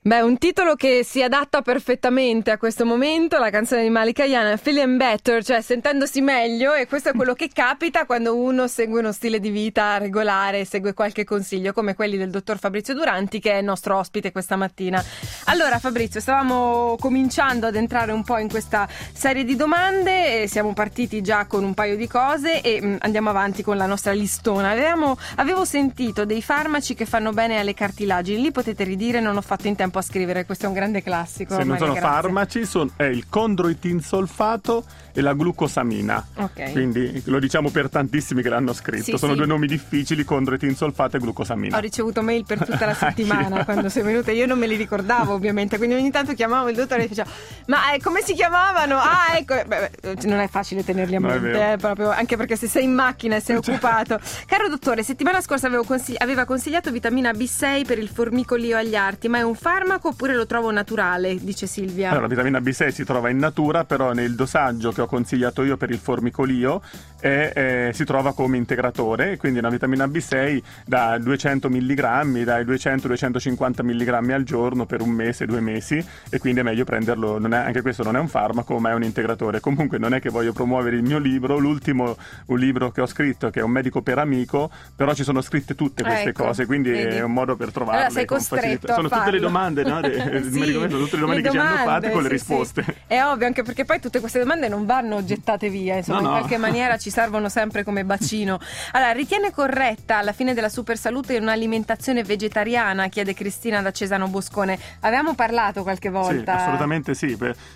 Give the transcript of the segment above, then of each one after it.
Beh, un titolo che si adatta perfettamente a questo momento, la canzone di Malika Ayane, Feeling Better, cioè sentendosi meglio, e questo è quello che capita quando uno segue uno stile di vita regolare, segue qualche consiglio, come quelli del dottor Fabrizio Duranti, che è il nostro ospite questa mattina. Allora Fabrizio, stavamo cominciando ad entrare un po' in questa serie di domande, e siamo partiti già con un paio di cose e andiamo avanti con la nostra listona. Avevo sentito dei farmaci che fanno bene alle cartilagini, li potete ridire, non ho fatto in tempo a scrivere, questo è un grande classico. Se non sono farmaci, è il condroitin solfato e la glucosamina. Ok. Quindi lo diciamo per tantissimi che l'hanno scritto. Sono due nomi difficili, condroitin solfato e glucosamina. Ho ricevuto mail per tutta la settimana quando sei venuta, io non me li ricordavo ovviamente, quindi ogni tanto chiamavo il dottore e dicevo ma come si chiamavano? Ah, ecco. Non è facile tenerli a mente, proprio, anche perché se sei in macchina e sei occupato. Caro dottore, settimana scorsa aveva consigliato vitamina B6 per il formicolio agli arti, ma è un farmaco oppure lo trovo naturale, dice Silvia? Allora, la vitamina B6 si trova in natura, però nel dosaggio che ho consigliato io per il formicolio si trova come integratore, quindi una vitamina B6 da 200 mg, dai 200-250 mg al giorno per un mese, 2 mesi, e quindi è meglio prenderlo. Anche questo non è un farmaco, ma è un integratore. Comunque non è che voglio promuovere il mio libro, un libro che ho scritto, che è Un medico per amico, però ci sono scritte tutte queste cose, quindi vedi, è un modo per trovarle. Allora sei costretto sono tutte le domande, no? Sì, tutte le domande che ci hanno fatte con le risposte. Sì. È ovvio, anche perché poi tutte queste domande non vanno gettate via, insomma, in qualche maniera ci servono sempre come bacino. Allora, ritiene corretta alla fine della super salute un'alimentazione vegetariana? Chiede Cristina da Cesano Boscone. Avevamo parlato qualche volta. Sì, assolutamente sì.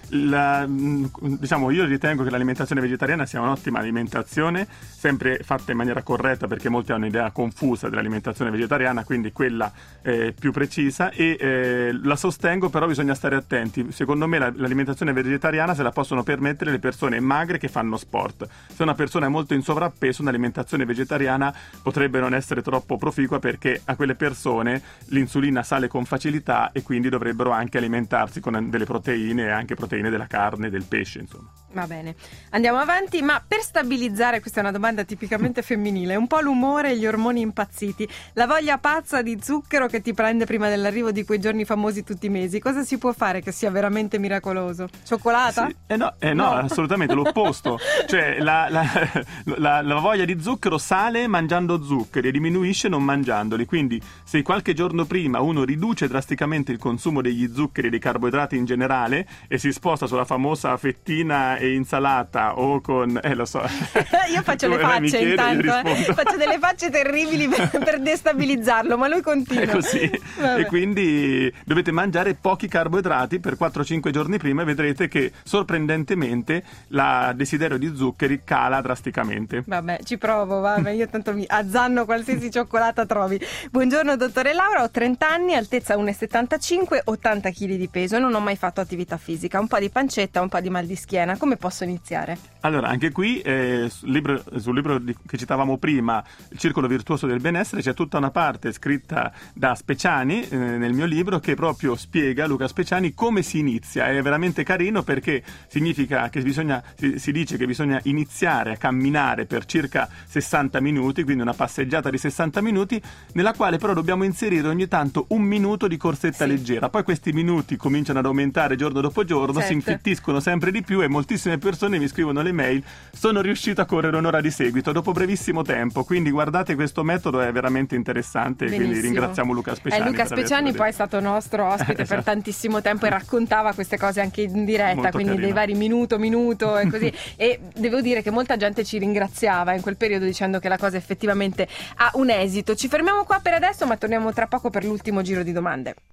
Diciamo, io ritengo che l'alimentazione vegetariana sia un'ottima alimentazione, sempre fatta in maniera corretta, perché molti hanno un'idea confusa dell'alimentazione vegetariana, quindi quella più precisa, e la sostengo, però bisogna stare attenti. Secondo me l'alimentazione vegetariana se la possono permettere le persone magre che fanno sport. Se una persona è molto in sovrappeso, un'alimentazione vegetariana potrebbe non essere troppo proficua, perché a quelle persone l'insulina sale con facilità e quindi dovrebbero anche alimentarsi con delle proteine, e anche proteine della carne, del pesce, insomma. Va bene, andiamo avanti. Ma per stabilizzare, questa è una domanda tipicamente femminile, un po' l'umore e gli ormoni impazziti, la voglia pazza di zucchero che ti prende prima dell'arrivo di quei giorni famosi tutti i mesi, cosa si può fare che sia veramente miracoloso? Cioccolata? Sì. No, assolutamente l'opposto. Cioè la voglia di zucchero sale mangiando zuccheri e diminuisce non mangiandoli, quindi se qualche giorno prima uno riduce drasticamente il consumo degli zuccheri e dei carboidrati in generale e si sposta sulla famosa fettina e insalata o con lo so. Io faccio le facce intanto, faccio delle facce terribili per destabilizzarlo, ma lui continua. È così. E quindi dovete mangiare pochi carboidrati per 4-5 giorni prima e vedrete che sorprendentemente la desiderio di zuccheri cala drasticamente. Vabbè, ci provo, io tanto mi azzanno qualsiasi cioccolata trovi. Buongiorno dottore Laura, ho 30 anni, altezza 1,75, 80 kg di peso e non ho mai fatto attività fisica, un po' di pancetta, un po' di mal di schiena. Come posso iniziare? Allora, anche qui sul libro che citavamo prima, Il circolo virtuoso del benessere, c'è tutta una parte scritta da Speciani nel mio libro, che proprio spiega, Luca Speciani, come si inizia. È veramente carino, perché significa che si dice che bisogna iniziare a camminare per circa 60 minuti, quindi una passeggiata di 60 minuti, nella quale però dobbiamo inserire ogni tanto un minuto di corsetta leggera. Poi questi minuti cominciano ad aumentare giorno dopo giorno, si infittiscono sempre di più, e moltissime persone mi scrivono le mail: sono riuscito a correre un'ora di seguito dopo brevissimo tempo. Quindi guardate, questo metodo è veramente interessante. Benissimo. Quindi ringraziamo Luca Speciani. Luca Speciani poi è stato nostro ospite per tantissimo tempo e raccontava queste cose anche in diretta, molto quindi carino. Dei vari minuto e così. E devo dire che molta gente ci ringraziava in quel periodo dicendo che la cosa effettivamente ha un esito. Ci fermiamo qua per adesso, ma torniamo tra poco per l'ultimo giro di domande.